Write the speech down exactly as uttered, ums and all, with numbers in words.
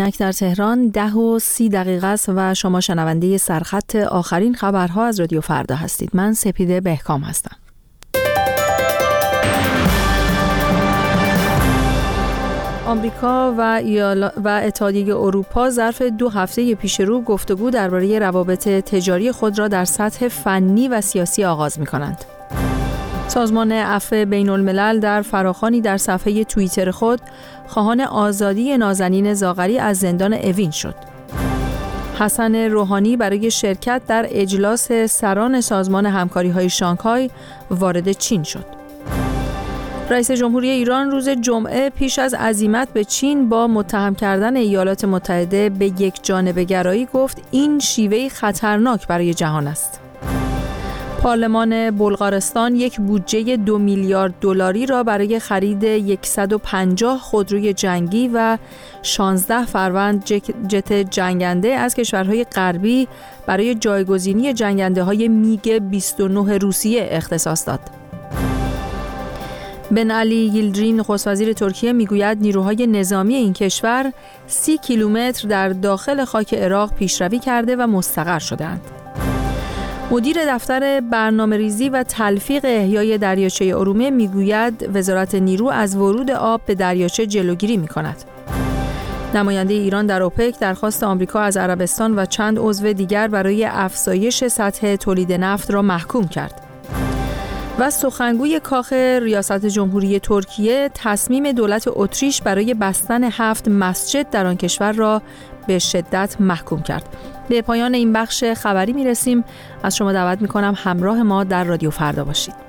اینک در تهران ده و سی دقیقه است و شما شنونده سرخط آخرین خبرها از رادیو فردا هستید. من سپیده بهکام هستم. آمریکا و ایالا و اتحادیه اروپا ظرف دو هفته پیش رو گفتگو درباره روابط تجاری خود را در سطح فنی و سیاسی آغاز می‌کنند. سازمان عفو بین الملل در فراخوانی در صفحه توییتر خود خواهان آزادی نازنین زاغری از زندان اوین شد. حسن روحانی برای شرکت در اجلاس سران سازمان همکاری‌های شانگهای وارد چین شد. رئیس جمهوری ایران روز جمعه پیش از عزیمت به چین با متهم کردن ایالات متحده به یک جانبه گرایی گفت این شیوهی خطرناک برای جهان است. پارلمان بلغارستان یک بودجه دو میلیارد دلاری را برای خرید صد و پنجاه خودروی جنگی و شانزده فروند جت جنگنده از کشورهای غربی برای جایگزینی جنگنده‌های میگ بیست و نه روسیه اختصاص داد. بن علی ییلدریم نخست وزیر ترکیه میگوید نیروهای نظامی این کشور سی کیلومتر در داخل خاک عراق پیشروی کرده و مستقر شدند. مدیر دفتر برنامه‌ریزی و تلفیق احیای دریاچه ارومیه میگوید وزارت نیرو از ورود آب به دریاچه جلوگیری می‌کند. نماینده ایران در اوپک درخواست آمریکا از عربستان و چند عضو دیگر برای افزایش سطح تولید نفت را محکوم کرد. و سخنگوی کاخ ریاست جمهوری ترکیه تصمیم دولت اتریش برای بستن هفت مسجد در آن کشور را به شدت محکوم کرد. به پایان این بخش خبری میرسیم. از شما دعوت میکنم همراه ما در رادیو فردا باشید.